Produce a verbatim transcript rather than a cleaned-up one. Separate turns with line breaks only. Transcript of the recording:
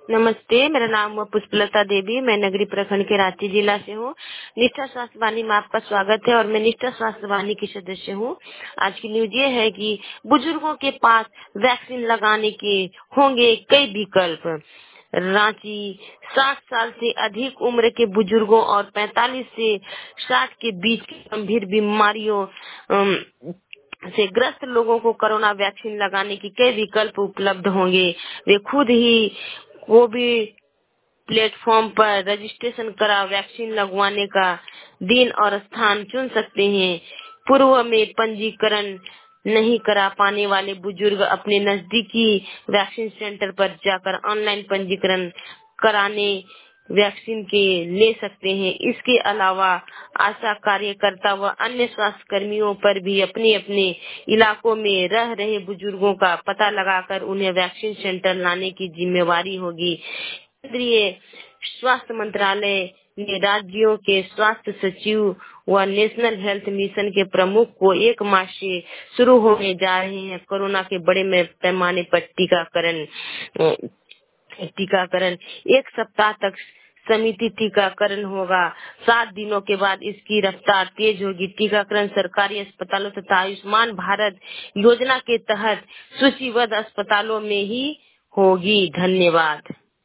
नमस्ते, मेरा नाम पुष्पलता देवी, मैं नगरी प्रखंड के रांची जिला से हूँ। निष्ठा स्वास्थ्य वाणी में आपका स्वागत है और मैं निष्ठा स्वास्थ्य वाणी की सदस्य हूँ। आज की न्यूज ये है कि बुजुर्गों के पास वैक्सीन लगाने के होंगे कई विकल्प। रांची साठ साल से अधिक उम्र के बुजुर्गों और पैंतालीस से साठ के बीच की गंभीर बीमारियों अम, से ग्रस्त लोगों को कोरोना वैक्सीन लगाने की कई विकल्प उपलब्ध होंगे। वे खुद ही कोविड प्लेटफॉर्म पर रजिस्ट्रेशन करा वैक्सीन लगवाने का दिन और स्थान चुन सकते हैं। पूर्व में पंजीकरण नहीं करा पाने वाले बुजुर्ग अपने नजदीकी वैक्सीन सेंटर पर जाकर ऑनलाइन पंजीकरण कराने वैक्सीन के ले सकते हैं। इसके अलावा आशा कार्यकर्ता व अन्य स्वास्थ्य कर्मियों पर भी अपने अपने इलाकों में रह रहे बुजुर्गों का पता लगाकर उन्हें वैक्सीन सेंटर लाने की जिम्मेवारी होगी। केंद्रीय स्वास्थ्य मंत्रालय ने राज्यों के स्वास्थ्य सचिव व नेशनल हेल्थ मिशन के प्रमुख को एक मार्च से शुरू होने जा रहे हैं कोरोना के बड़े में पैमाने पर टीकाकरण टीकाकरण एक सप्ताह तक समिति टीकाकरण होगा। सात दिनों के बाद इसकी रफ्तार तेज होगी। टीकाकरण सरकारी अस्पतालों तथा आयुष्मान भारत योजना के तहत सूचीबद्ध अस्पतालों में ही होगी। धन्यवाद।